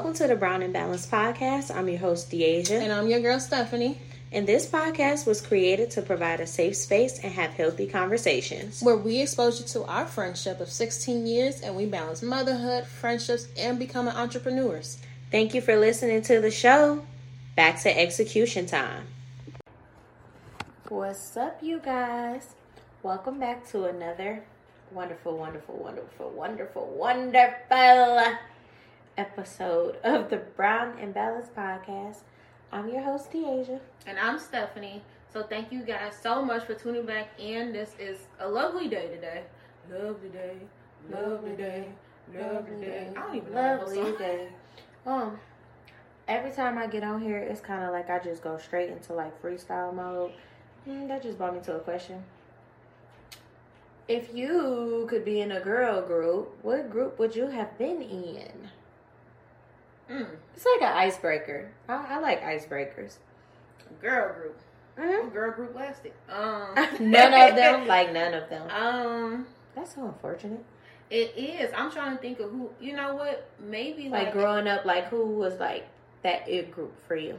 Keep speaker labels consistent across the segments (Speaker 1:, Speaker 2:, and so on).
Speaker 1: Welcome to the Brown and Balanced Podcast. I'm your host, Deasia.
Speaker 2: And I'm your girl, Stephanie.
Speaker 1: And this podcast was created to provide a safe space and have healthy conversations.
Speaker 2: Where we expose you to our friendship of 16 years and we balance motherhood, friendships, and becoming entrepreneurs.
Speaker 1: Thank you for listening to the show. Back to execution time. What's up, you guys? Welcome back to another wonderful episode of the Brown and Balanced Podcast. I'm your host, Deasia.
Speaker 2: And I'm Stephanie. So thank you guys so much for tuning back in. This is a lovely day today. Lovely day. I don't even know.
Speaker 1: Lovely day. Every time I get on here, it's kind of like I just go straight into like freestyle mode. That just brought me to a question. If you could be in a girl group, what group would you have been in? It's like an icebreaker. I like icebreakers.
Speaker 2: Girl group.
Speaker 1: Mm-hmm.
Speaker 2: Girl group lasted.
Speaker 1: None of them. Like none of them. That's so unfortunate.
Speaker 2: It is. I'm trying to think of who. You know what? Maybe
Speaker 1: like growing up. Like who was like that it group for you?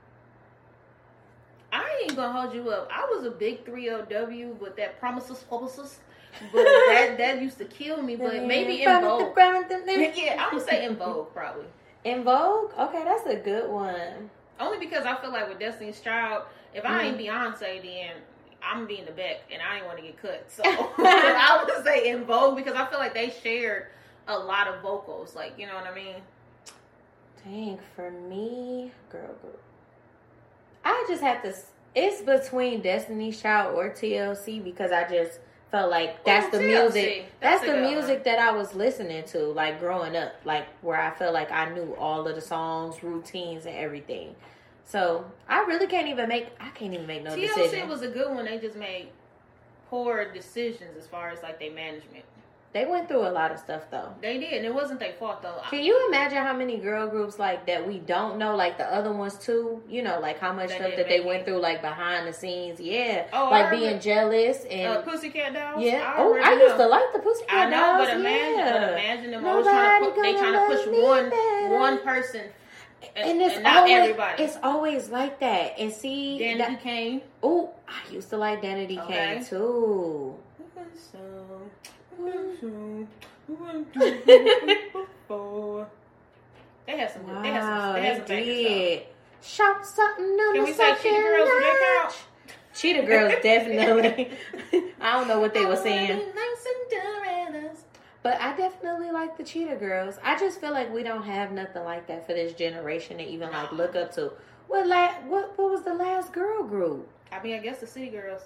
Speaker 2: I ain't gonna hold you up. I was a big 3LW with that promises, but that used to kill me. But maybe in Vogue. Yeah, I'm gonna say in Vogue probably.
Speaker 1: In Vogue? Okay, that's a good one.
Speaker 2: Only because I feel like with Destiny's Child, if I ain't Beyonce, then I'm being the Beck, and I ain't want to get cut. So I would say in Vogue because I feel like they shared a lot of vocals. Like, you know what I mean?
Speaker 1: Dang, for me, girl group. I just have to. It's between Destiny's Child or TLC because I just felt like that's the
Speaker 2: TLC.
Speaker 1: music. That's the music that I was listening to, like growing up, like where I felt like I knew all of the songs, routines, and everything. So I really can't even make no decision.
Speaker 2: TLC was a good one. They just made poor decisions as far as like their management.
Speaker 1: They went through a lot of stuff though.
Speaker 2: They did, and it wasn't their fault though.
Speaker 1: Can you imagine how many girl groups like that we don't know, like the other ones too? You know, like how much stuff that they went through, like behind the scenes. Yeah, like being jealous and
Speaker 2: Pussycat Dolls.
Speaker 1: Yeah. I used to like the Pussycat Dolls.
Speaker 2: I know, but imagine them always trying to push one person. And it's not
Speaker 1: always,
Speaker 2: everybody.
Speaker 1: It's always like that. And see,
Speaker 2: Danity Kane.
Speaker 1: Oh, I used to like Danity Kane too.
Speaker 2: They had some.
Speaker 1: Wow,
Speaker 2: they had some
Speaker 1: did. Shout something on
Speaker 2: Can
Speaker 1: the
Speaker 2: we say Cheetah Girls Drake out?
Speaker 1: Cheetah Girls definitely. I don't know what they were saying. But I definitely like the Cheetah Girls. I just feel like we don't have nothing like that for this generation to even like look up to. What was the last girl group?
Speaker 2: I mean, I guess the City Girls.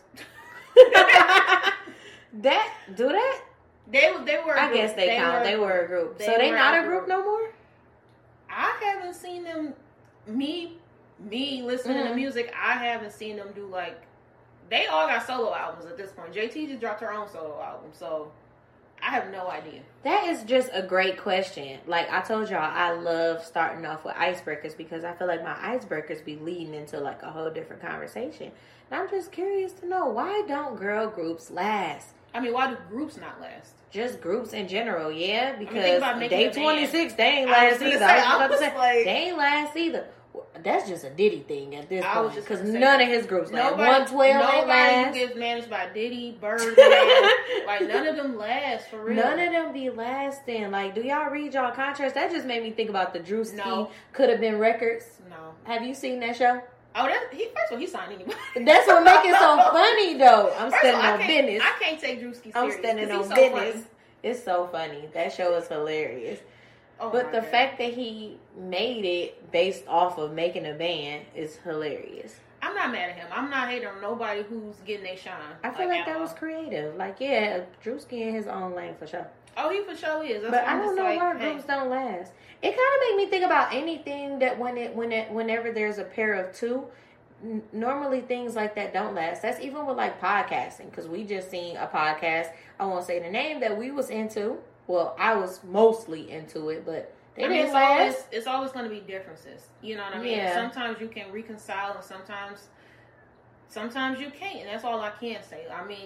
Speaker 2: They were.
Speaker 1: I guess they count. They were a group. So they not a group no more.
Speaker 2: I haven't seen them. Me listening to music. I haven't seen them do like. They all got solo albums at this point. JT just dropped her own solo album, so I have no idea. That
Speaker 1: is just a great question. Like I told y'all, I love starting off with icebreakers because I feel like my icebreakers be leading into like a whole different conversation. And I'm just curious to know, why don't girl groups last?
Speaker 2: I mean, why do groups not last?
Speaker 1: Just groups in general, yeah. Because
Speaker 2: Day
Speaker 1: 26, they ain't last either. They ain't last either. That's just a Diddy thing at this point. Because none of his groups last. 112 ain't last.
Speaker 2: Nobody who gets managed by Diddy, Birdman, like none of them last for real.
Speaker 1: None of them be lasting. Like, do y'all read y'all contracts? That just made me think about the Drewski Could Have Been Records.
Speaker 2: No.
Speaker 1: Have you seen that show?
Speaker 2: Oh, first of all, he signed anyway.
Speaker 1: That's what makes it so funny, though. I'm standing on business.
Speaker 2: I can't take Drewski serious.
Speaker 1: I'm standing on business. Funny. It's so funny. That show is hilarious.
Speaker 2: Oh,
Speaker 1: but the fact that he made it based off of making a band is hilarious.
Speaker 2: I'm not mad at him. I'm not hating on nobody who's getting their shine.
Speaker 1: I feel like that was creative. Like, yeah, Drewski in his own lane for sure.
Speaker 2: Oh, he for sure is.
Speaker 1: But I don't know why groups don't last. It kind of made me think about anything that whenever there's a pair of two, normally things like that don't last. That's even with like podcasting, because we just seen a podcast, I won't say the name, that we was into. Well, I was mostly into it, but they didn't last.
Speaker 2: It's always going to be differences. You know what I mean?
Speaker 1: Yeah.
Speaker 2: Sometimes you can reconcile, and sometimes you can't, and that's all I can say. I mean,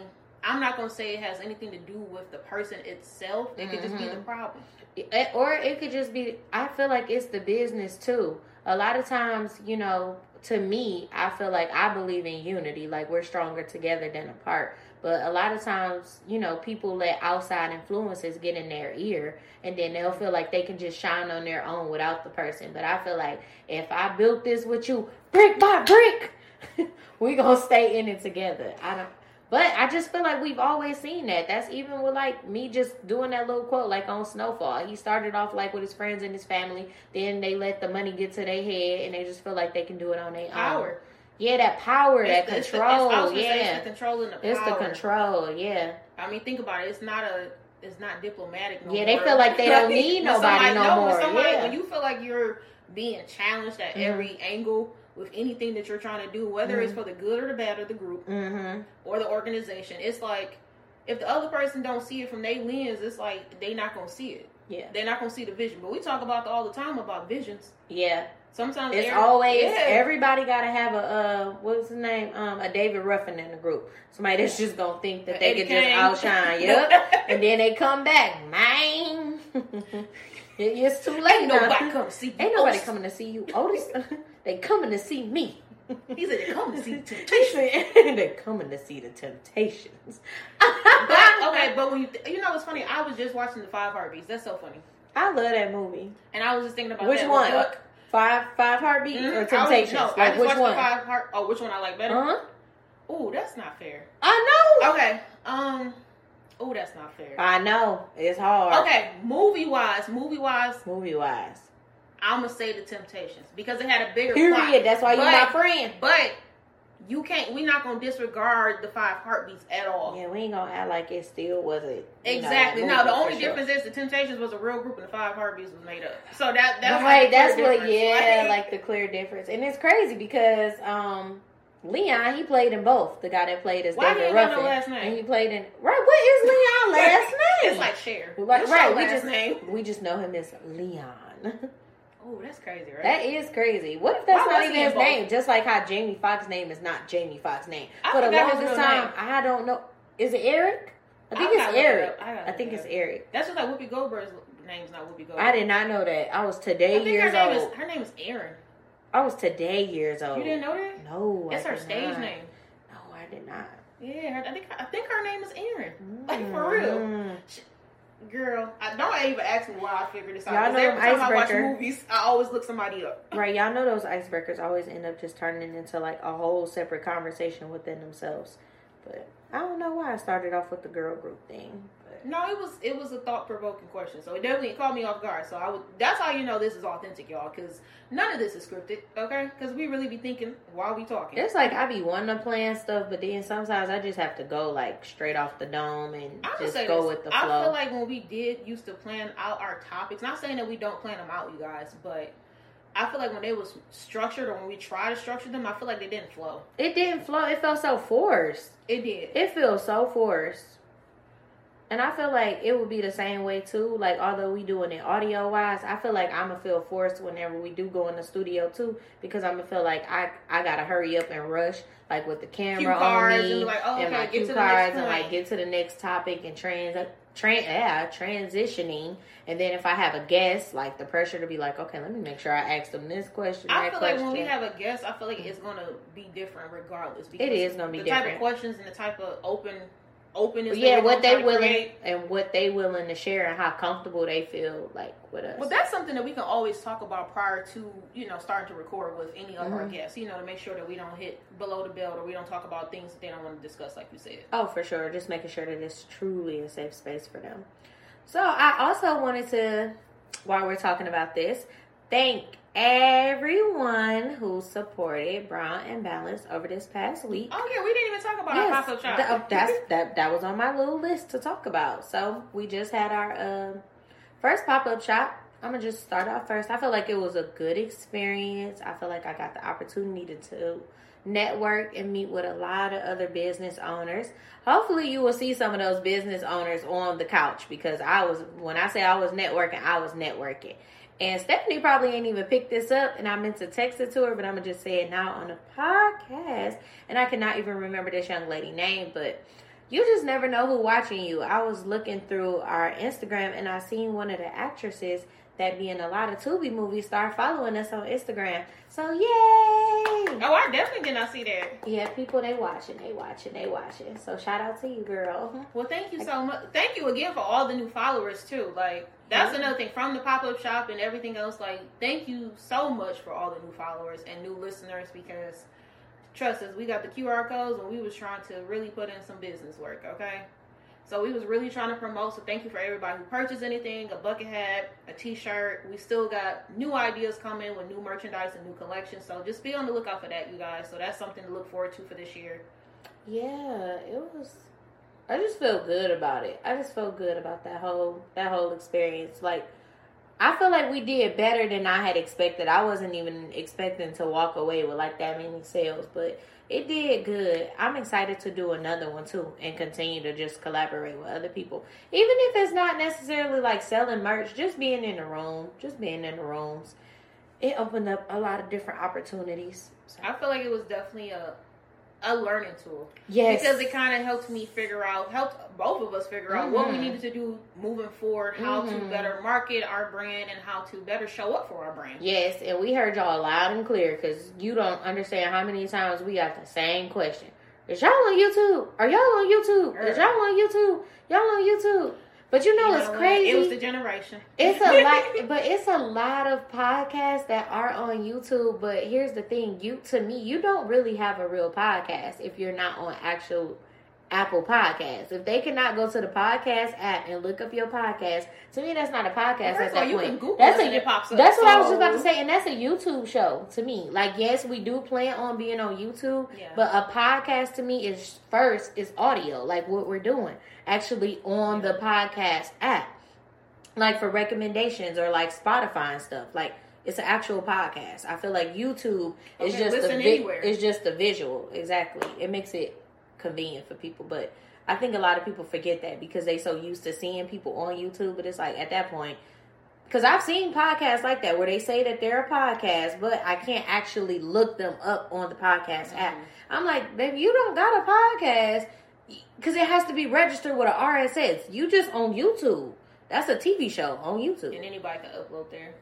Speaker 2: I'm not going to say it has anything to do with the person itself. It could just be the problem.
Speaker 1: Or it could just be, I feel like it's the business too. A lot of times, you know, to me, I feel like I believe in unity. Like, we're stronger together than apart. But a lot of times, you know, people let outside influences get in their ear, and then they'll feel like they can just shine on their own without the person. But I feel like if I built this with you brick by brick, we gonna stay in it together. But I just feel like we've always seen that. That's even with, like, me just doing that little quote, like, on Snowfall. He started off, like, with his friends and his family. Then they let the money get to their head, and they just feel like they can do it on their own.
Speaker 2: Power.
Speaker 1: Yeah, that power, that control.
Speaker 2: It's the control and the power.
Speaker 1: It's the control, yeah.
Speaker 2: I mean, think about it. It's not diplomatic no more.
Speaker 1: Yeah, they feel like they don't need nobody no more.
Speaker 2: When you feel like you're being challenged at every angle with anything that you're trying to do, whether it's for the good or the bad of the group or the organization, it's like, if the other person don't see it from their lens, it's like they not going to see it.
Speaker 1: Yeah.
Speaker 2: They're not going to see the vision. But we talk about all the time about visions.
Speaker 1: Yeah.
Speaker 2: Sometimes
Speaker 1: it's always, everybody got to have what's his name? A David Ruffin in the group. Somebody that's just going to think that they can just outshine. Yep. And then they come back. Man. It's too late.
Speaker 2: Ain't nobody come to see you.
Speaker 1: Ain't nobody coming to see you, Otis. They coming to see me.
Speaker 2: He said they're coming to see the Temptations.
Speaker 1: They're coming to see the Temptations.
Speaker 2: but when you know what's funny? I was just watching the 5 Heartbeats. That's so funny.
Speaker 1: I love that movie.
Speaker 2: And I was just thinking about
Speaker 1: which
Speaker 2: that.
Speaker 1: One? Five Heartbeats or Temptations?
Speaker 2: I just
Speaker 1: which one?
Speaker 2: Which one I like better? Oh, that's not fair.
Speaker 1: I know.
Speaker 2: Okay. Oh, that's not fair.
Speaker 1: I know. It's hard.
Speaker 2: Okay, movie wise,
Speaker 1: I'm
Speaker 2: gonna say the Temptations because it had a bigger
Speaker 1: period.
Speaker 2: plot.
Speaker 1: That's why you're my friend.
Speaker 2: But we're not gonna disregard the 5 Heartbeats at all.
Speaker 1: Yeah, we ain't gonna act like it still wasn't.
Speaker 2: Exactly. No, the only difference is the Temptations was a real group and the 5 Heartbeats was made up. So that's
Speaker 1: right. That's what. Yeah, like the clear difference, and it's crazy because Leon, he played in both. The guy that played as David Ruffin.
Speaker 2: No last name?
Speaker 1: And he played in What is Leon's last name?
Speaker 2: It's like Cher.
Speaker 1: Right. We just know him as Leon.
Speaker 2: Oh, that's crazy, right?
Speaker 1: That is crazy. What if that's not even his name? Just like how Jamie Foxx's name is not Jamie Foxx's name. For the longest time, I don't know. Is it Eric? I think it's Eric. I think it's Eric.
Speaker 2: That's just like Whoopi Goldberg's name's not Whoopi Goldberg.
Speaker 1: I did not know that. I was today years old.
Speaker 2: Her name is Erin.
Speaker 1: I was today years old.
Speaker 2: You didn't know that?
Speaker 1: No,
Speaker 2: it's her stage name.
Speaker 1: No, I did not.
Speaker 2: Yeah, I think her name is Erin. Like for real. Girl, don't even ask me why I figured this out.
Speaker 1: Y'all know
Speaker 2: every time
Speaker 1: icebreaker.
Speaker 2: I watch movies, I always look somebody up.
Speaker 1: Right, y'all know those icebreakers always end up just turning into like a whole separate conversation within themselves. But I don't know why I started off with the girl group thing. But.
Speaker 2: No, it was a thought-provoking question, so it definitely caught me off guard. So that's how you know this is authentic, y'all, because none of this is scripted, okay? Because we really be thinking while we talking.
Speaker 1: It's like I be wanting to plan stuff, but then sometimes I just have to go like straight off the dome and just go with the flow.
Speaker 2: I feel like when we used to plan out our topics, not saying that we don't plan them out, you guys, but I feel like when they was structured or when we try to structure them, I feel like they didn't flow.
Speaker 1: It didn't flow. It felt so forced.
Speaker 2: It did.
Speaker 1: It feels so forced. And I feel like it would be the same way too. Like, although we doing it audio wise, I feel like I'm gonna feel forced whenever we do go in the studio too, because I'm gonna feel like I gotta hurry up and rush, like with the camera on me and my cue cards and like get to the next topic and transitioning. And then if I have a guest, like the pressure to be like, okay, let me make sure I ask them this question.
Speaker 2: I feel like when we have a guest, I feel like it's gonna be different regardless. Because
Speaker 1: it is gonna be different.
Speaker 2: The type of questions and the type of openness.
Speaker 1: Yeah, what they willing and what they willing to share and how comfortable they feel like with us.
Speaker 2: Well, that's something that we can always talk about prior to starting to record with any of our guests. To make sure that we don't hit below the belt or we don't talk about things that they don't want to discuss, like you said.
Speaker 1: Oh, for sure. Just making sure that it's truly a safe space for them. So I also wanted to, while we're talking about this, thank everyone who supported Brown and Balanced over this past week.
Speaker 2: Oh yeah, we didn't even talk about our pop-up shop.
Speaker 1: That was on my little list to talk about. So we just had our first pop-up shop. I'm gonna just start off first. I feel like it was a good experience. I feel like I got the opportunity to network and meet with a lot of other business owners. Hopefully you will see some of those business owners on the couch, because when I say I was networking. And Stephanie probably ain't even picked this up, and I meant to text it to her, but I'm going to just say it now on the podcast. And I cannot even remember this young lady's name, but you just never know who watching you. I was looking through our Instagram and I seen one of the actresses that be in a lot of Tubi movies start following us on Instagram. So yay!
Speaker 2: Oh, I definitely did not see that.
Speaker 1: Yeah, people, they watching. So shout out to you, girl.
Speaker 2: Well, thank you so much. Thank you again for all the new followers too. Like, that's another thing from the pop-up shop and everything else. Like, thank you so much for all the new followers and new listeners, because trust us, we got the QR codes and we was trying to really put in some business work, okay? So we was really trying to promote. So thank you for everybody who purchased anything, a bucket hat, a t-shirt. We still got new ideas coming with new merchandise and new collections. So just be on the lookout for that, you guys. So that's something to look forward to for this year.
Speaker 1: Yeah, I just feel good about it. I just felt good about that whole experience. Like, I feel like we did better than I had expected. I wasn't even expecting to walk away with like that many sales, but it did good. I'm excited to do another one too and continue to just collaborate with other people. Even if it's not necessarily like selling merch, just being in the rooms. It opened up a lot of different opportunities. So.
Speaker 2: I feel like it was definitely a learning tool.
Speaker 1: Yes.
Speaker 2: Because it kind of helped both of us figure out what we needed to do moving forward, how to better market our brand, and how to better show up for our brand.
Speaker 1: Yes, and we heard y'all loud and clear, because you don't understand how many times we got the same question. Is y'all on YouTube? Are y'all on YouTube? Is y'all on YouTube? Y'all on YouTube? But you know it's crazy.
Speaker 2: It was the generation.
Speaker 1: It's a lot, but it's a lot of podcasts that are on YouTube. But here's the thing: you don't really have a real podcast if you're not on actual Apple Podcasts. If they cannot go to the podcast app and look up your podcast, to me that's not a podcast at that point. That's what I was just about to say, and that's a YouTube show to me. Like, yes, we do plan on being on YouTube, but a podcast to me is audio, like what we're doing actually on the podcast app, like for recommendations or like Spotify and stuff. Like, it's an actual podcast. I feel like YouTube is just a visual. Exactly, it makes it convenient for people, but I think a lot of people forget that because they so used to seeing people on YouTube. But it's like, at that point, because I've seen podcasts like that where they say that they're a podcast, but I can't actually look them up on the podcast app. I'm like, baby, you don't got a podcast because it has to be registered with an RSS. You just on YouTube. That's a TV show on YouTube,
Speaker 2: and anybody can upload there.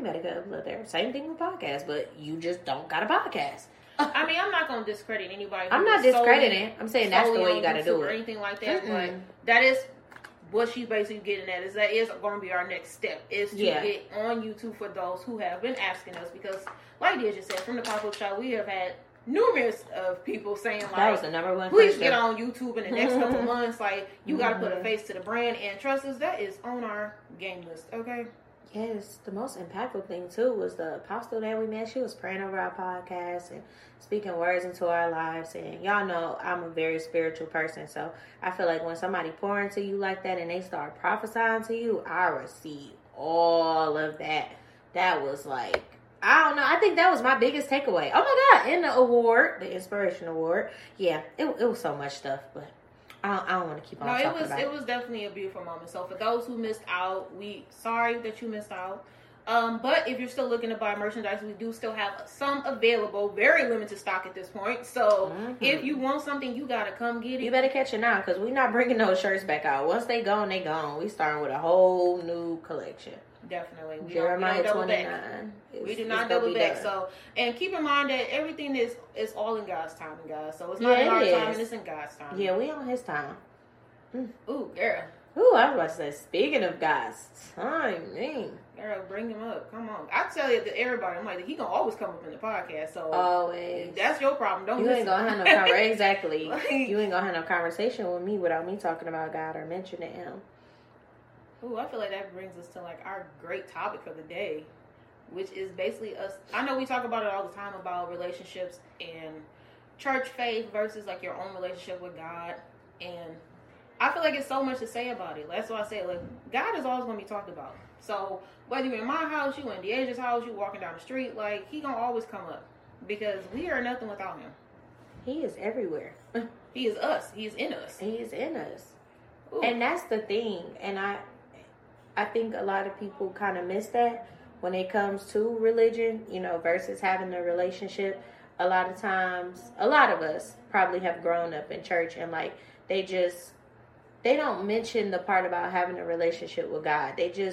Speaker 1: Same thing with podcasts, but you just don't got a podcast.
Speaker 2: I mean, I'm not going to discredit anybody.
Speaker 1: I'm not discrediting. I'm saying that's the way you got to do it.
Speaker 2: Or anything like that. But that is what she's basically getting at. That is going to be our next step. Is to get on YouTube for those who have been asking us. Because, like Dia just said, from the pop-up shop, we have had numerous of people saying, like,
Speaker 1: that was the number one
Speaker 2: please get on YouTube in the next couple months. Like, you got to put a face to the brand. And trust us, that is on our game list. Okay?
Speaker 1: Yes, the most impactful thing too was the apostle that we met. She was praying over our podcast and speaking words into our lives. And y'all know I'm a very spiritual person, so I feel like when somebody pour into you like that and they start prophesying to you, I receive all of that. That was like, I don't know. I think that was my biggest takeaway. Oh my God! In the Inspiration Award, yeah, it was so much stuff, but I don't want to keep on talking about it.
Speaker 2: It was definitely a beautiful moment. So for those who missed out, sorry that you missed out. But if you're still looking to buy merchandise, we do still have some available, very limited stock at this point. So if you want something, you gotta come get it.
Speaker 1: You better catch it now, because we're not bringing those shirts back out. Once they gone, they gone. We starting with a whole new collection.
Speaker 2: Definitely.
Speaker 1: Jeremiah 29.
Speaker 2: We do not double back. So, and keep in mind that everything is all in God's timing, guys. So it's not in our time, and it's in God's time.
Speaker 1: Yeah, we on His time.
Speaker 2: Ooh, girl.
Speaker 1: Ooh, I was about to say, speaking of God's timing.
Speaker 2: Girl, bring him up. Come on. I tell you to everybody, I'm like, he gonna always come up in the podcast. So
Speaker 1: always.
Speaker 2: That's your problem. Don't
Speaker 1: you
Speaker 2: listen.
Speaker 1: Ain't gonna have no conversation. Exactly. You ain't gonna have no conversation with me without me talking about God or mentioning Him.
Speaker 2: Ooh, I feel like that brings us to like our great topic of the day, which is basically us. I know we talk about it all the time about relationships and church faith versus like your own relationship with God, and I feel like it's so much to say about it. That's why I say, like, God is always going to be talked about. So whether you're in my house, you in Deaja's house, you walking down the street, like, He gonna always come up because we are nothing without Him.
Speaker 1: He is everywhere.
Speaker 2: He is us. He is in us.
Speaker 1: He is in us.
Speaker 2: Ooh.
Speaker 1: And that's the thing. And I think a lot of people kind of miss that when it comes to religion, versus having a relationship. A lot of times, a lot of us probably have grown up in church and like they don't mention the part about having a relationship with God.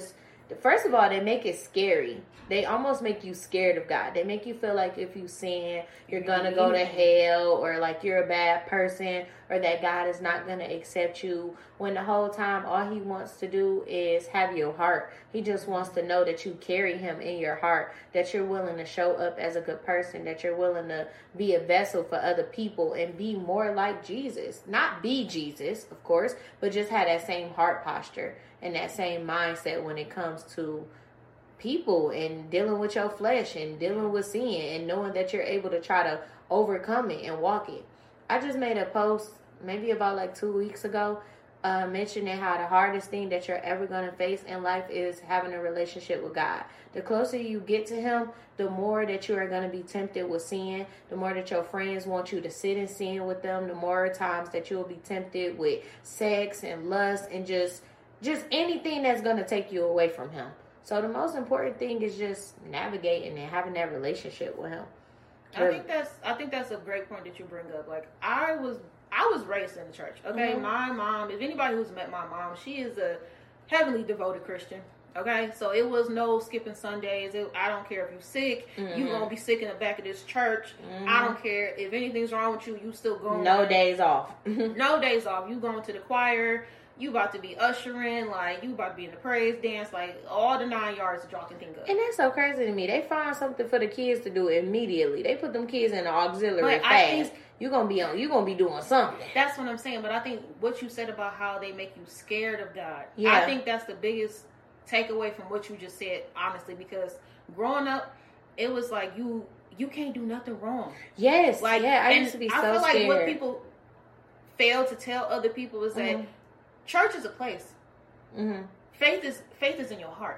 Speaker 1: First of all, they make it scary. They almost make you scared of God. They make you feel like if you sin, you're going to go to hell, or like you're a bad person, or that God is not going to accept you, when the whole time all he wants to do is have your heart. He just wants to know that you carry him in your heart, that you're willing to show up as a good person, that you're willing to be a vessel for other people and be more like Jesus. Not be Jesus, of course, but just have that same heart posture and that same mindset when it comes to people and dealing with your flesh and dealing with sin and knowing that you're able to try to overcome it and walk it. I just made a post maybe about like 2 weeks ago mentioning how the hardest thing that you're ever going to face in life is having a relationship with God. The closer you get to him, the more that you are going to be tempted with sin, the more that your friends want you to sit in sin with them, the more times that you'll be tempted with sex and lust and just anything that's going to take you away from him. So the most important thing is just navigating and having that relationship with him.
Speaker 2: I think that's a great point that you bring up. Like I was raised in the church. Okay, mm-hmm. My mom. If anybody who's met my mom, she is a heavily devoted Christian. Okay, so it was no skipping Sundays. I don't care if you're sick. Mm-hmm. You're gonna be sick in the back of this church. Mm-hmm. I don't care if anything's wrong with you. You still going.
Speaker 1: No days off.
Speaker 2: No days off. You going to the choir. You about to be ushering, like, you about to be in the praise dance, like, all the 9 yards that y'all can think of.
Speaker 1: And that's so crazy to me. They find something for the kids to do immediately. They put them kids in the auxiliary fast. You're gonna be doing something.
Speaker 2: That's what I'm saying. But I think what you said about how they make you scared of God, yeah. I think that's the biggest takeaway from what you just said, honestly, because growing up, it was like you can't do nothing wrong.
Speaker 1: Yes. Like, yeah, I used to be so scared. I feel like
Speaker 2: what people fail to tell other people is that church is a place. Mm-hmm. Faith is in your heart.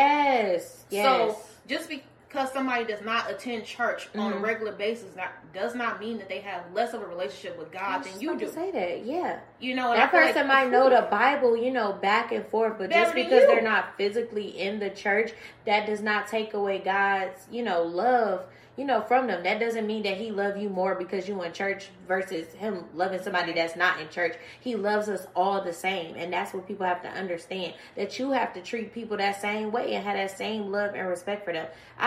Speaker 1: Yes.
Speaker 2: So just because somebody does not attend church on a regular basis does not mean that they have less of a relationship with God than you do.
Speaker 1: Say that, yeah.
Speaker 2: You know,
Speaker 1: that person might know the Bible, back and forth, but just because they're not physically in the church, that does not take away God's, love. From them. That doesn't mean that he love you more because you in church versus him loving somebody that's not in church. He loves us all the same. And that's what people have to understand. That you have to treat people that same way and have that same love and respect for them.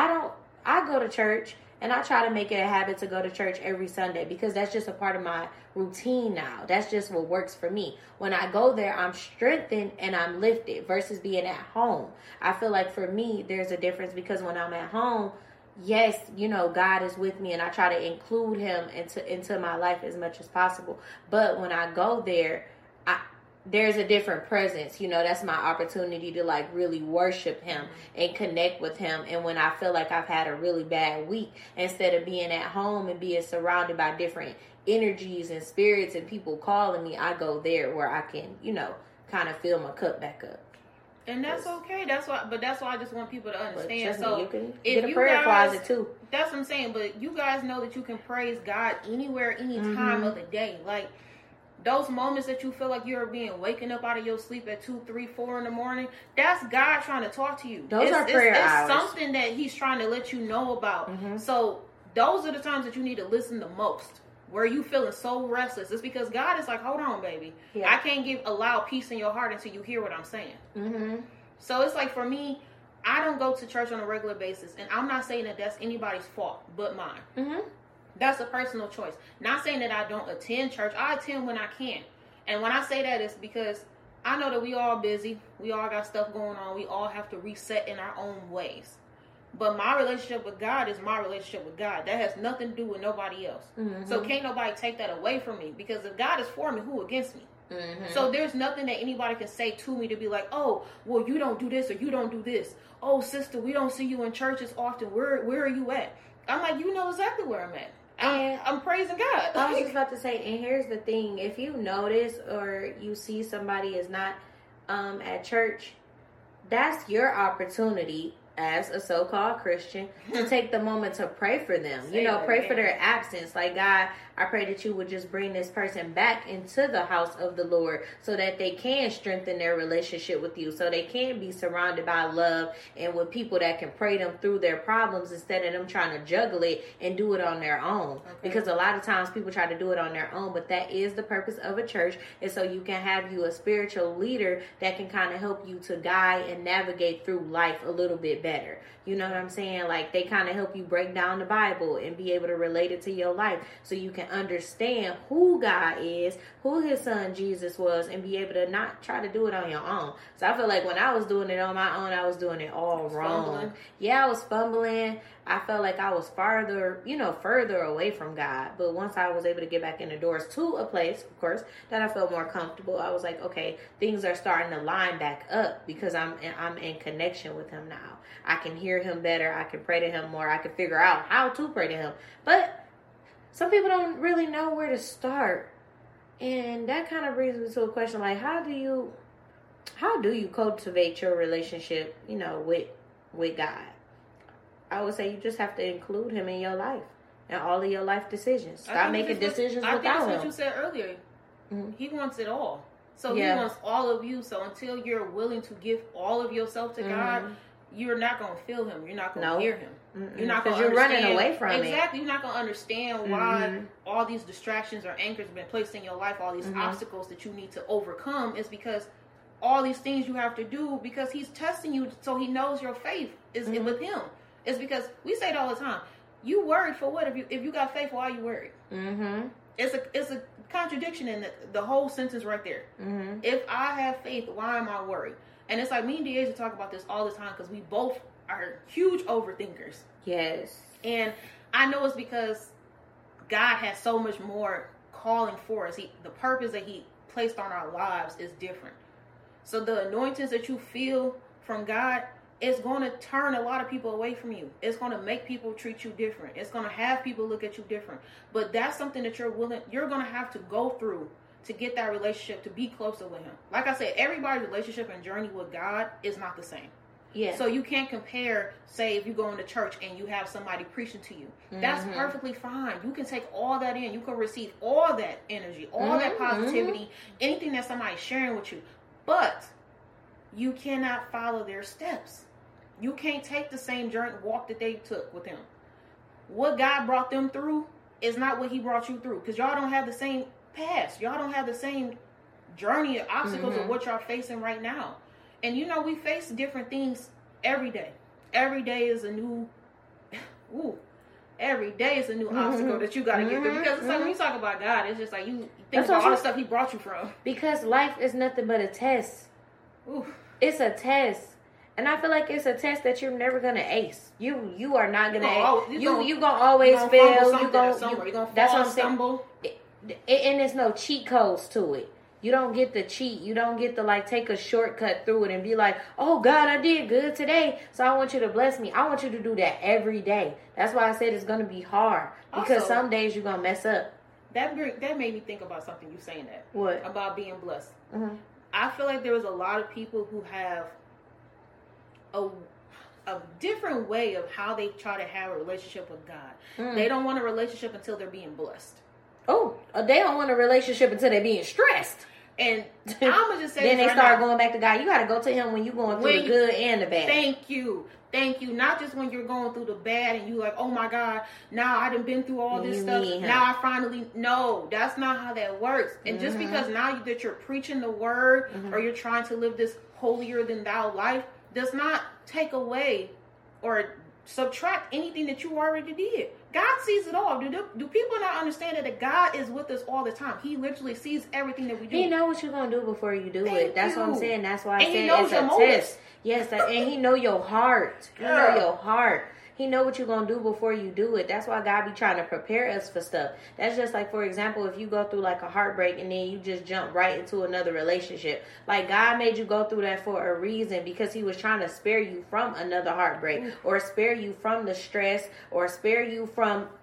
Speaker 1: I go to church and I try to make it a habit to go to church every Sunday because that's just a part of my routine now. That's just what works for me. When I go there, I'm strengthened and I'm lifted versus being at home. I feel like for me, there's a difference because when I'm at home, yes, God is with me and I try to include him into my life as much as possible. But when I go there, there's a different presence. That's my opportunity to like really worship him and connect with him. And when I feel like I've had a really bad week, instead of being at home and being surrounded by different energies and spirits and people calling me, I go there where I can, kind of fill my cup back up.
Speaker 2: And that's okay. That's why I just want people to understand.
Speaker 1: So you can get a prayer closet too.
Speaker 2: That's what I'm saying. But you guys know that you can praise God anywhere, any time of the day. Like those moments that you feel like you're waking up out of your sleep at 2, 3, 4 in the morning. That's God trying to talk to you.
Speaker 1: Those are prayer hours.
Speaker 2: It's something that he's trying to let you know about. Mm-hmm. So those are the times that you need to listen the most. Where you feeling so restless, it's because God is like, hold on, baby. Yeah. I can't allow peace in your heart until you hear what I'm saying. Mm-hmm. So it's like for me, I don't go to church on a regular basis, and I'm not saying that that's anybody's fault but mine. Mm-hmm. That's a personal choice. Not saying that I don't attend church. I attend when I can, and when I say that, it's because I know that we all busy. We all got stuff going on. We all have to reset in our own ways. But my relationship with God is my relationship with God. That has nothing to do with nobody else. Mm-hmm. So can't nobody take that away from me. Because if God is for me, who against me? Mm-hmm. So there's nothing that anybody can say to me to be like, oh, well, you don't do this or you don't do this. Oh, sister, we don't see you in churches often. Where are you at? I'm like, you know exactly where I'm at. I'm praising God.
Speaker 1: I was just about to say, and here's the thing. If you notice or you see somebody is not at church, that's your opportunity as a so-called Christian, to take the moment to pray for them. Pray for their absence. Like, God, I pray that you would just bring this person back into the house of the Lord so that they can strengthen their relationship with you, so they can be surrounded by love and with people that can pray them through their problems instead of them trying to juggle it and do it on their own. Okay. Because a lot of times people try to do it on their own, but that is the purpose of a church, is so you can have you a spiritual leader that can kind of help you to guide and navigate through life a little bit better. You know what I'm saying? Like, they kind of help you break down the Bible and be able to relate it to your life so you can understand who God is, who his son Jesus was, and be able to not try to do it on your own. So I feel like when I was doing it on my own, I was doing it all wrong.
Speaker 2: Fumbling.
Speaker 1: Yeah, I was fumbling. I felt like I was further away from God. But once I was able to get back in the doors to a place, of course, that I felt more comfortable, I was like, okay, things are starting to line back up because I'm in connection with him now. I can hear him better. I can pray to him more. I can figure out how to pray to him. But some people don't really know where to start. And that kind of brings me to a question like, how do you cultivate your relationship, with God? I would say you just have to include him in your life and all of your life decisions. Stop making decisions without him. I think
Speaker 2: that's what you said earlier. Mm-hmm. He wants it all. So he wants all of you. So until you're willing to give all of yourself to God, you're not going to feel him. You're not going to hear him. Mm-mm. You're not going to understand.
Speaker 1: You're running away from it.
Speaker 2: Exactly. You're not going to understand why all these distractions or anchors have been placed in your life, all these obstacles that you need to overcome, is because all these things you have to do because he's testing you so he knows your faith is with him. It's because we say it all the time. You worried for what? If you got faith, why are you worried? Mm-hmm. It's a contradiction in the whole sentence right there. Mm-hmm. If I have faith, why am I worried? And it's like me and Deasia talk about this all the time because we both are huge overthinkers.
Speaker 1: Yes.
Speaker 2: And I know it's because God has so much more calling for us. The purpose that he placed on our lives is different. So the anointings that you feel from God, it's going to turn a lot of people away from you. It's going to make people treat you different. It's going to have people look at you different. But that's something that you're going to have to go through to get that relationship, to be closer with him. Like I said, everybody's relationship and journey with God is not the same. Yeah. So you can't compare, say, if you go into church and you have somebody preaching to you. That's perfectly fine. You can take all that in. You can receive all that energy, all that positivity, anything that somebody's sharing with you. But you cannot follow their steps. You can't take the same journey walk that they took with him. What God brought them through is not what he brought you through. Because y'all don't have the same past. Y'all don't have the same journey or obstacles of what y'all facing right now. And we face different things every day. Every day is a new every day is a new obstacle that you got to get through. Because it's like when you talk about God, it's just like you think about all the stuff he brought you from.
Speaker 1: Because life is nothing but a test. Ooh. It's a test. And I feel like it's a test that you're never gonna ace. You are not gonna ace. You gonna always fail. You gonna that's what I'm saying. And there's no cheat codes to it. You don't get to cheat. You don't get to take a shortcut through it and be like, oh God, I did good today, so I want you to bless me. I want you to do that every day. That's why I said it's gonna be hard, because also, some days you're gonna mess up.
Speaker 2: That made me think about something you saying that.
Speaker 1: What?
Speaker 2: About being blessed. I feel like there was a lot of people who have a different way of how they try to have a relationship with God. They don't want a relationship until they're being blessed. Oh,
Speaker 1: they don't want a relationship until they're being stressed.
Speaker 2: And I'm gonna just say
Speaker 1: then they start going back to God. You got to go to him when you're going through the good and the bad.
Speaker 2: Thank you. Not just when you're going through the bad and you like, oh my God, now I done been through all this stuff. Now I finally, no, that's not how that works. And just because now that you're preaching the word or you're trying to live this holier than thou life does not take away or subtract anything that you already did. God sees it all. Do people not understand that God is with us all the time? He literally sees everything that we do.
Speaker 1: He knows what you're going to do before you do it. That's what I'm saying. That's why I said it's a test. Yes, and he know your heart. He know your heart. He know what you're going to do before you do it. That's why God be trying to prepare us for stuff. That's just like, for example, if you go through a heartbreak and then you just jump right into another relationship. God made you go through that for a reason, because he was trying to spare you from another heartbreak or spare you from the stress or spare you from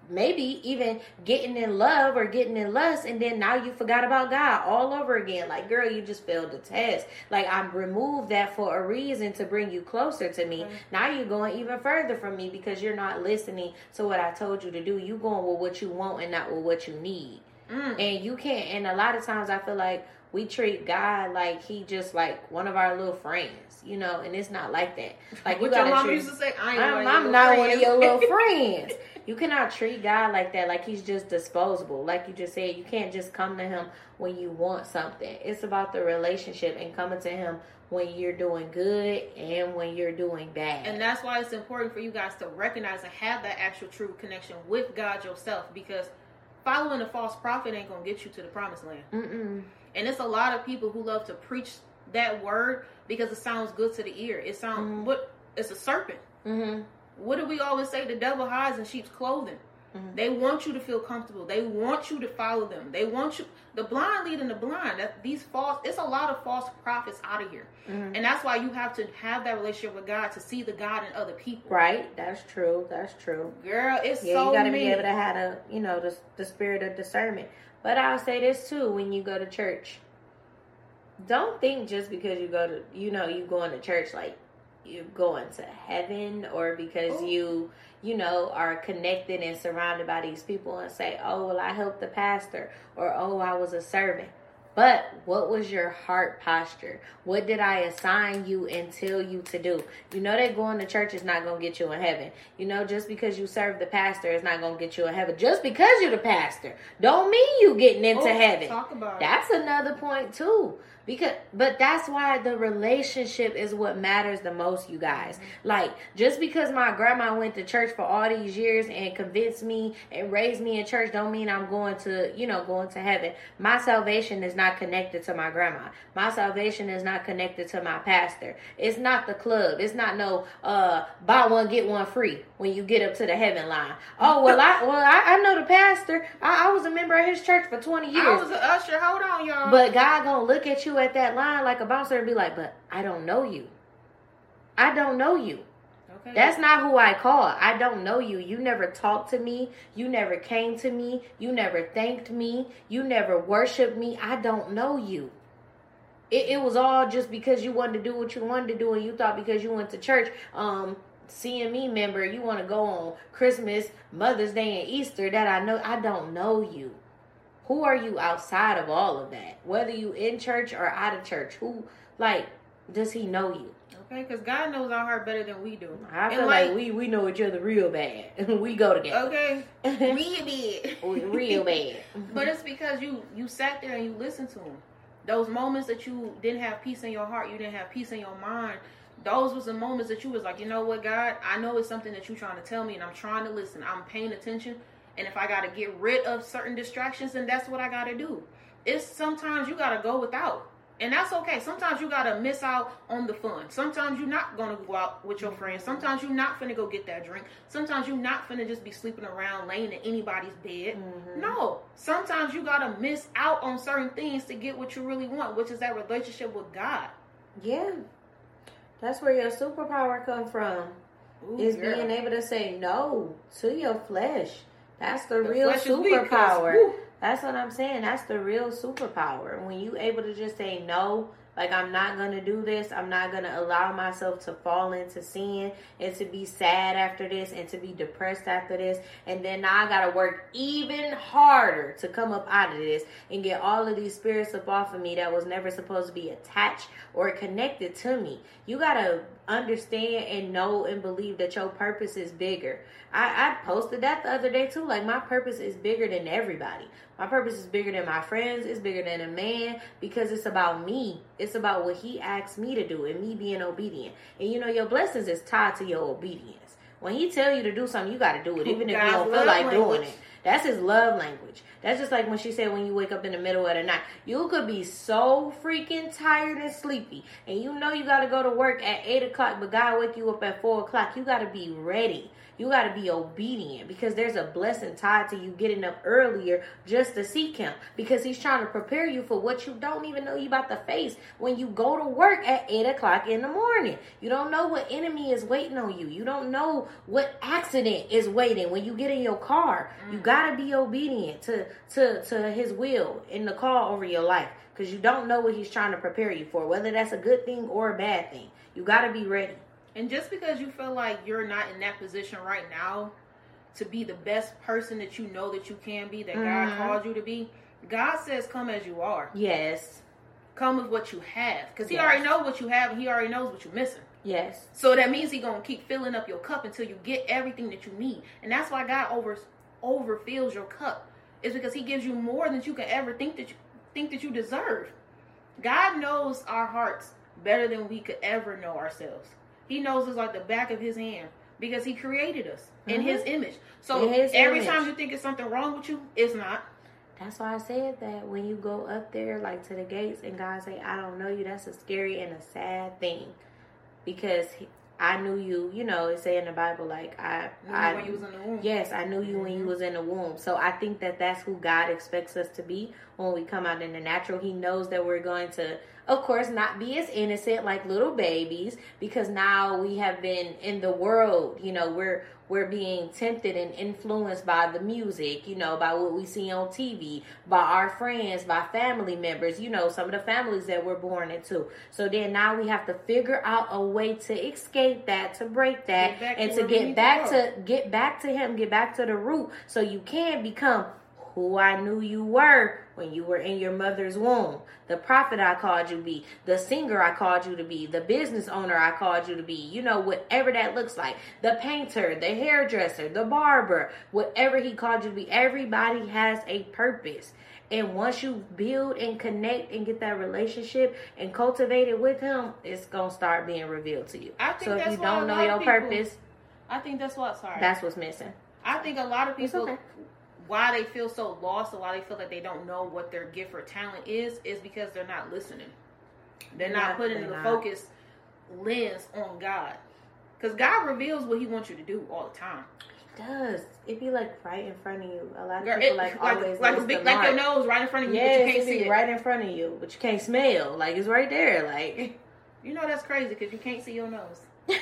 Speaker 1: maybe even getting in love or getting in lust, and then now you forgot about God all over again. Like, girl, you just failed the test. Like, I removed that for a reason, to bring you closer to me. Now you're going even further from me because you're not listening to what I told you to do. You going with what you want and not with what you need. And you can't. And a lot of times I feel like we treat God like he just like one of our little friends, you know, and it's not like that. Like, you
Speaker 2: your mom used to say,
Speaker 1: I'm not one of your little friends. You cannot treat God like that, like he's just disposable. Like you just said, you can't just come to him when you want something. It's about the relationship and coming to him when you're doing good and when you're doing bad.
Speaker 2: And that's why it's important for you guys to recognize and have that actual true connection with God yourself, because following a false prophet ain't gonna get you to the promised land. And it's a lot of people who love to preach that word because it sounds good to the ear. It sounds, it's a serpent. What do we always say? The devil hides in sheep's clothing. They want you to feel comfortable. They want you to follow them. They want you, the blind leading the blind. It's a lot of false prophets out of here. And that's why you have to have that relationship with God to see the God in other people.
Speaker 1: Right. That's true. That's true.
Speaker 2: Girl, it's so
Speaker 1: you got to be able to have the spirit of discernment. But I'll say this too, when you go to church, don't think just because you go to, you going to church, like you're going to heaven, or because you are connected and surrounded by these people, and say, oh, well, I helped the pastor, or, oh, I was a servant. But what was your heart posture? What did I assign you and tell you to do? You know that going to church is not going to get you in heaven. You know, just because you serve the pastor is not going to get you in heaven. Just because you're the pastor don't mean you getting into heaven.
Speaker 2: Talk about
Speaker 1: That's another point too. But that's why the relationship is what matters the most, you guys. Like, just because my grandma went to church for all these years and convinced me and raised me in church don't mean I'm going to heaven. My salvation is not connected to my grandma. My salvation is not connected to my pastor. It's not the club. It's not no buy one get one free when you get up to the heaven line. Oh, well, I know the pastor. I was a member of his church for 20 years.
Speaker 2: I was an usher. Hold on, y'all.
Speaker 1: But God gonna look at you at that line like a bouncer and be like, but I don't know you. I don't know you. Okay. That's not who I call. I don't know you. You never talked to me. You never came to me. You never thanked me. You never worshiped me. I don't know you. It was all just because you wanted to do what you wanted to do, and you thought because you went to church, CME member, you want to go on Christmas, Mother's Day, and Easter, that I don't know you. Who are you outside of all of that? Whether you in church or out of church, does he know you?
Speaker 2: Okay, because God knows our heart better than we do.
Speaker 1: I feel like we know each other real bad. We go together.
Speaker 2: Okay, real bad.
Speaker 1: Real bad.
Speaker 2: But it's because you sat there and you listened to him. Those moments that you didn't have peace in your heart, you didn't have peace in your mind, those was the moments that you was like, you know what, God, I know it's something that you're trying to tell me, and I'm trying to listen. I'm paying attention. And if I got to get rid of certain distractions, then that's what I got to do. It's sometimes you got to go without. And that's okay. Sometimes you got to miss out on the fun. Sometimes you're not going to go out with your friends. Sometimes you're not finna go get that drink. Sometimes you're not finna just be sleeping around laying in anybody's bed. No. Sometimes you got to miss out on certain things to get what you really want, which is that relationship with God.
Speaker 1: Yeah. That's where your superpower come from. Is being able to say no to your flesh. That's the real superpower. That's what I'm saying. That's the real superpower. When you able to just say no, like, I'm not going to do this. I'm not going to allow myself to fall into sin and to be sad after this and to be depressed after this. And then now I got to work even harder to come up out of this and get all of these spirits up off of me that was never supposed to be attached or connected to me. You got to understand and know and believe that your purpose is bigger. I posted that the other day too. Like, my purpose is bigger than everybody. My purpose is bigger than my friends. It's bigger than a man, because it's about me. It's about what he asked me to do and me being obedient. And your blessings is tied to your obedience. When he tell you to do something, you got to do it, even if you don't feel like doing it. That's his love language. That's just like when she said when you wake up in the middle of the night. You could be so freaking tired and sleepy, and you know you got to go to work at 8 o'clock, but God wake you up at 4 o'clock. You got to be ready. You got to be obedient, because there's a blessing tied to you getting up earlier just to seek him, because he's trying to prepare you for what you don't even know you about to face when you go to work at 8 o'clock in the morning. You don't know what enemy is waiting on you. You don't know what accident is waiting when you get in your car. You got to be obedient to his will in the call over your life, because you don't know what he's trying to prepare you for, whether that's a good thing or a bad thing. You got to be ready.
Speaker 2: And just because you feel like you're not in that position right now to be the best person that you know that you can be, that God called you to be, God says come as you are.
Speaker 1: Yes.
Speaker 2: Come with what you have. Because he already knows what you have, and he already knows what you're missing.
Speaker 1: Yes.
Speaker 2: So that means he's going to keep filling up your cup until you get everything that you need. And that's why God overfills your cup. It's because he gives you more than you can ever think that you deserve. God knows our hearts better than we could ever know ourselves. He knows us like the back of his hand, because he created us in his image. So every time you think it's something wrong with you, it's not.
Speaker 1: That's why I said that when you go up there, like to the gates, and God say, I don't know you, that's a scary and a sad thing. Because I knew you, you know, it say in the Bible, like, I
Speaker 2: when you was in the womb.
Speaker 1: Yes, I knew you when you was in the womb. So I think that that's who God expects us to be when we come out in the natural. He knows that we're going to, of course, not be as innocent like little babies, because now we have been in the world, you know, we're being tempted and influenced by the music, you know, by what we see on TV, by our friends, by family members, you know, some of the families that we're born into. So then now we have to figure out a way to escape that, to break that, and to get back to him, get back to the root, so you can become who I knew you were when you were in your mother's womb. The prophet I called you to be, the singer I called you to be, the business owner I called you to be, you know, whatever that looks like. The painter, the hairdresser, the barber, whatever he called you to be. Everybody has a purpose. And once you build and connect and get that relationship and cultivate it with him, it's going to start being revealed to you. So if you don't know your purpose,
Speaker 2: I think that's
Speaker 1: that's what's missing.
Speaker 2: I think a lot of people, why they feel so lost, or why they feel like they don't know what their gift or talent is because they're not listening. They're not putting the focus lens on God. Because God reveals what he wants you to do all the time.
Speaker 1: He does. It be like right in front of you. A lot of people always
Speaker 2: like your nose right in front of you, but you can't see it.
Speaker 1: Right in front of you, but you can't smell. Like, it's right there. Like,
Speaker 2: you know, that's crazy because you can't see your nose.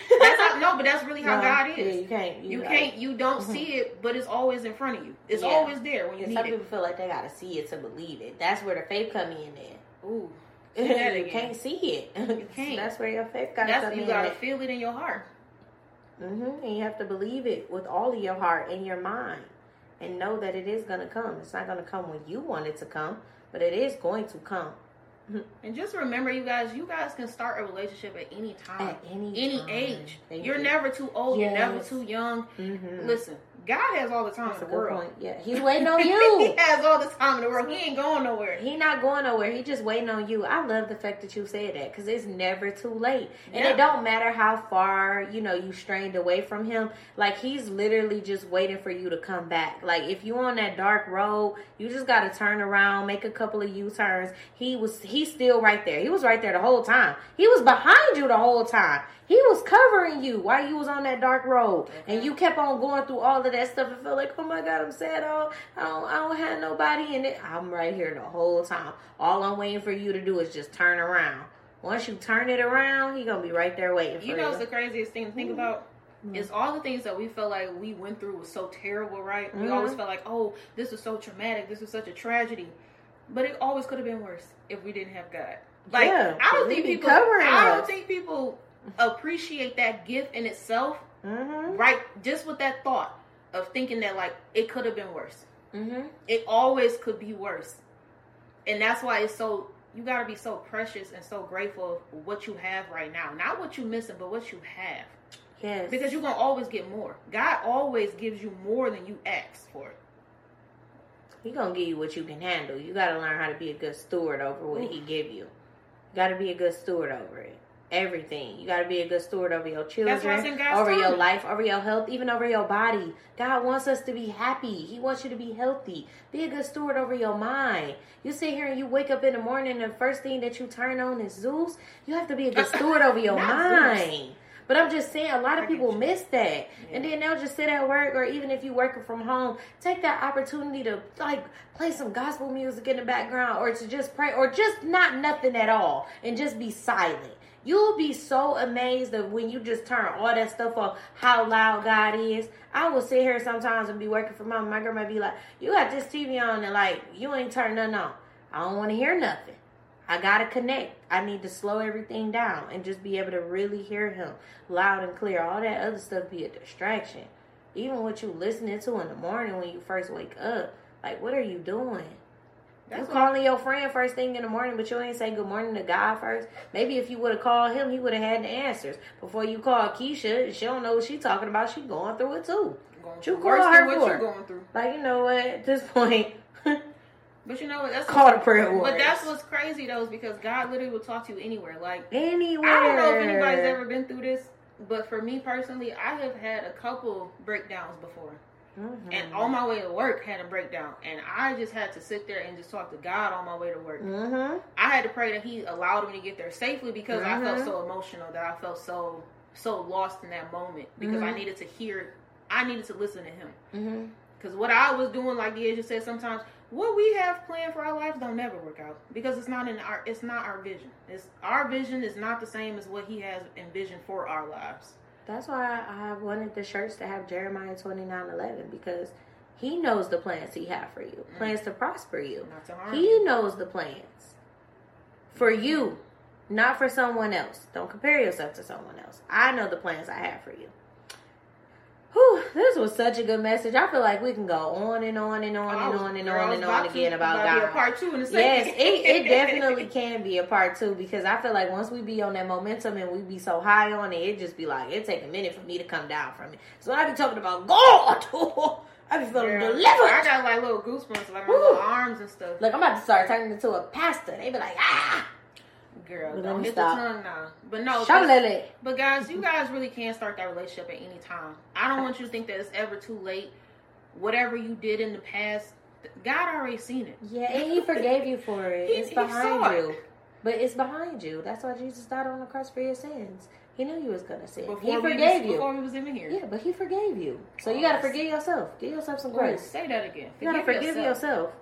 Speaker 2: But that's really how God is.
Speaker 1: Yeah, you can't.
Speaker 2: You don't see it, but it's always in front of you. It's always there when you need it.
Speaker 1: Some people feel like they gotta see it to believe it. That's where the faith come in there.
Speaker 2: Ooh.
Speaker 1: You can't see it. You can't. That's where your faith got to come in.
Speaker 2: You gotta feel it in your heart.
Speaker 1: And you have to believe it with all of your heart and your mind, and know that it is gonna come. It's not gonna come when you want it to come, but it is going to come.
Speaker 2: And just remember, you guys can start a relationship at any time. At any age. You're never too old. Yes. You're never too young. Listen, God has all the time in the world. Point.
Speaker 1: Yeah, he's waiting on you.
Speaker 2: He has all the time in the world. He ain't going nowhere.
Speaker 1: He not going nowhere. He just waiting on you. I love the fact that you said that, because it's never too late. And it don't matter how far, you know, you strayed away from him. Like, he's literally just waiting for you to come back. Like, if you on that dark road, you just got to turn around, make a couple of U-turns. He's still right there. He was right there the whole time. He was behind you the whole time. He was covering you while you was on that dark road. And you kept on going through all of that stuff and felt like, oh my God, I'm sad. I don't have nobody in it. I'm right here the whole time. All I'm waiting for you to do is just turn around. Once you turn it around, he gonna be right there waiting for you.
Speaker 2: You know what's the craziest thing to think about? Is all the things that we felt like we went through was so terrible, right? We always felt like, oh, this was so traumatic. This was such a tragedy. But it always could have been worse if we didn't have God. Like, I don't think people appreciate that gift in itself, right? Just with that thought of thinking that, like, it could have been worse. It always could be worse. And that's why it's so, you got to be so precious and so grateful for what you have right now. Not what you're missing, but what you have.
Speaker 1: Yes.
Speaker 2: Because you're going to always get more. God always gives you more than you ask for.
Speaker 1: He going to give you what you can handle. You got to learn how to be a good steward over what he give you. You got to be a good steward over it. everything. You got to be a good steward over your children,
Speaker 2: over
Speaker 1: your life, over your health, even over your body. God wants us to be happy. He wants you to be healthy. Be a good steward over your mind. You sit here and you wake up in the morning and the first thing that you turn on is Zeus. You have to be a good steward over your mind. Zeus. But I'm just saying, a lot of people miss that. Yeah. And then they'll just sit at work, or even if you're working from home, take that opportunity to like play some gospel music in the background, or to just pray, or just not nothing at all and just be silent. You'll be so amazed of when you just turn all that stuff off, how loud God is. I will sit here sometimes and be working from home. My grandma be like, you got this TV on and like, you ain't turned nothing on. I don't want to hear nothing. I got to connect. I need to slow everything down and just be able to really hear him loud and clear. All that other stuff be a distraction. Even what you listening to in the morning when you first wake up. Like, what are you doing? You calling your friend first thing in the morning, but you ain't say good morning to God first. Maybe if you would have called him, he would have had the answers. Before you call Keisha, she don't know what she talking about. She going through it too. You call her for going through. Like, you know what? At this point,
Speaker 2: but you know what? That's
Speaker 1: call the prayer warriors.
Speaker 2: But that's what's crazy though, is because God literally will talk to you anywhere. Like
Speaker 1: anywhere.
Speaker 2: I don't know if anybody's ever been through this, but for me personally, I have had a couple breakdowns before. Mm-hmm. And on my way to work, had a breakdown, and I just had to sit there and just talk to God on my way to work. Mm-hmm. I had to pray that He allowed me to get there safely, because I felt so emotional, that I felt so lost in that moment, because I needed to listen to Him. Because what I was doing, like the agent said, sometimes what we have planned for our lives don't never work out, because it's not our vision. Our vision is not the same as what He has envisioned for our lives.
Speaker 1: That's why I wanted the shirts to have Jeremiah 29:11, because He knows the plans He has for you. Plans to prosper you.
Speaker 2: Not to harm
Speaker 1: He
Speaker 2: you.
Speaker 1: knows the plans for you, not for someone else. Don't compare yourself to someone else. I know the plans I have for you. Whew, this was such a good message. I feel like we can go on and on and on and on and on and on again about God.
Speaker 2: Be a part 2 in a second.
Speaker 1: Yes, it definitely can be a part 2, because I feel like once we be on that momentum and we be so high on it, it just be like, it take a minute for me to come down from it. So when I be talking about God, I be feeling delivered.
Speaker 2: I got like little goosebumps, like my little arms and stuff.
Speaker 1: Look, I'm about to start turning into a pastor. They be like, ah.
Speaker 2: Girl, don't hit the tongue now. But no, but guys, you guys really can start that relationship at any time. I don't want you to think that it's ever too late. Whatever you did in the past, God already seen it.
Speaker 1: Yeah, and He forgave you for it. It's behind you. But it's behind you. That's why Jesus died on the cross for your sins. He knew you was going to sin. He forgave you.
Speaker 2: Before we was even here.
Speaker 1: Yeah, but He forgave you. So you got to forgive yourself. Give yourself some grace.
Speaker 2: Say that again.
Speaker 1: You got to forgive yourself.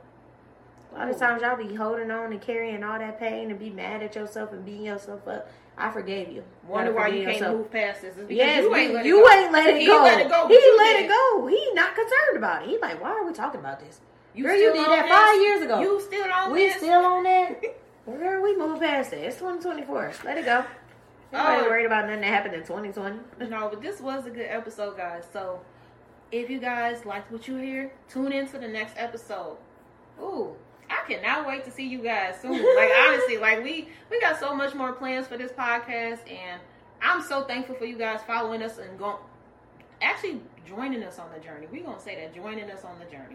Speaker 1: A lot of times y'all be holding on and carrying all that pain and be mad at yourself and beating yourself up. I forgave you.
Speaker 2: Wonder why you can't move past this.
Speaker 1: Yes, you ain't let it go. He let it go. He's not concerned about it. He's like, why are we talking about this? Girl, you did that 5 years ago.
Speaker 2: You still on
Speaker 1: this? We still on that? Girl, we moved past it. It's 2024. Let it go. Nobody worried about nothing that happened in 2020.
Speaker 2: No, but this was a good episode, guys. So if you guys liked what you hear, tune in to the next episode. Ooh. I cannot wait to see you guys soon. Like, honestly, like we got so much more plans for this podcast, and I'm so thankful for you guys following us and actually joining us on the journey. We're going to say that, joining us on the journey.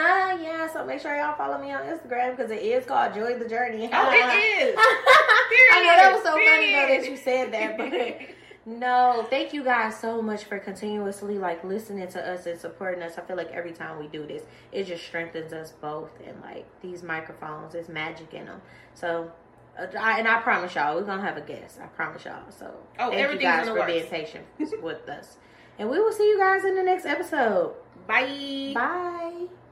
Speaker 1: Yeah, so make sure y'all follow me on Instagram, because it is called Join the Journey.
Speaker 2: Oh, it is.
Speaker 1: I know that was so funny though that you said that, but no, thank you guys so much for continuously like listening to us and supporting us. I feel like every time we do this, it just strengthens us both, and like these microphones, there's magic in them. So I promise y'all, we're gonna have a guest. I promise y'all. So thank you guys for being patient with us, and we will see you guys in the next episode.
Speaker 2: Bye.
Speaker 1: Bye.